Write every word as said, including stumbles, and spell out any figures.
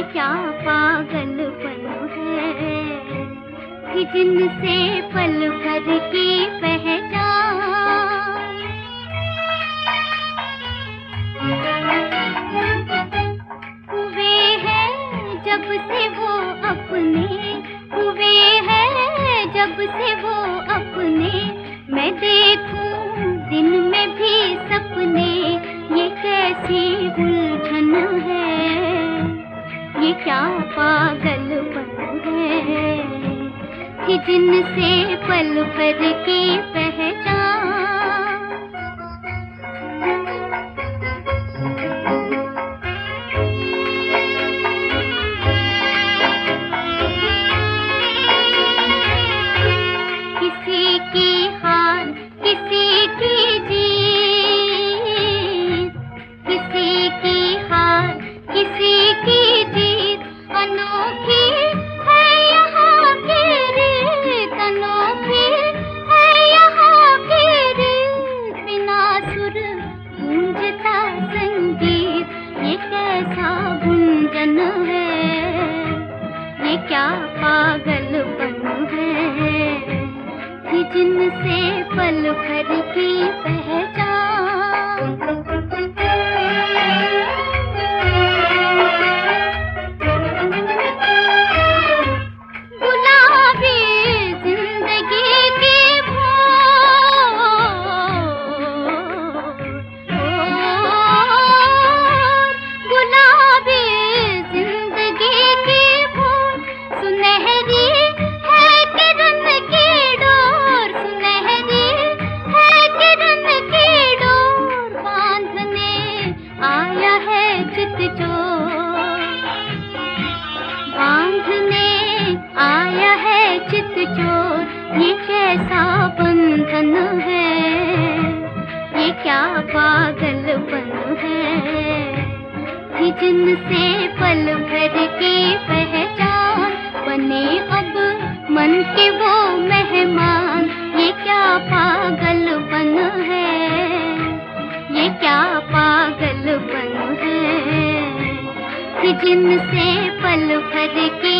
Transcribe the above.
क्या पागलपन है कि जिनसे पल भर की पहचान हुए हैं जब से वो अपने, हुए हैं जब से वो अपने। मैं देखूं दिन में भी सपने, ये कैसी उलझन है, ये क्या पागलपन है कि जिनसे पल भर की पहचान। किसी की हार किसी की जीत, किसी की हार किसी की जीत, अनोखी है यहाँ की रीत, अनोखी है यहाँ की रीत। बिना सुर गूंजता संगीत, ये कैसा गुंजन है, ये क्या पागलपन है कि जिनसे पल भर की पहचान। गुलाबी जिंदगी की भोर, गुलाबी जिंदगी की भोर, सुनहरी है किरण की डोर, सुनहरी है किरण की डोर। बांधने आया है चित चोर, बांधने आया है चित चोर। ये कैसा बंधन है, ये क्या पागलपन है कि जिनसे पल भर की पहचान। बने अब मन के वो मेहमान, ये क्या पागलपन है, ये क्या पागलपन है कि जिनसे पल भर की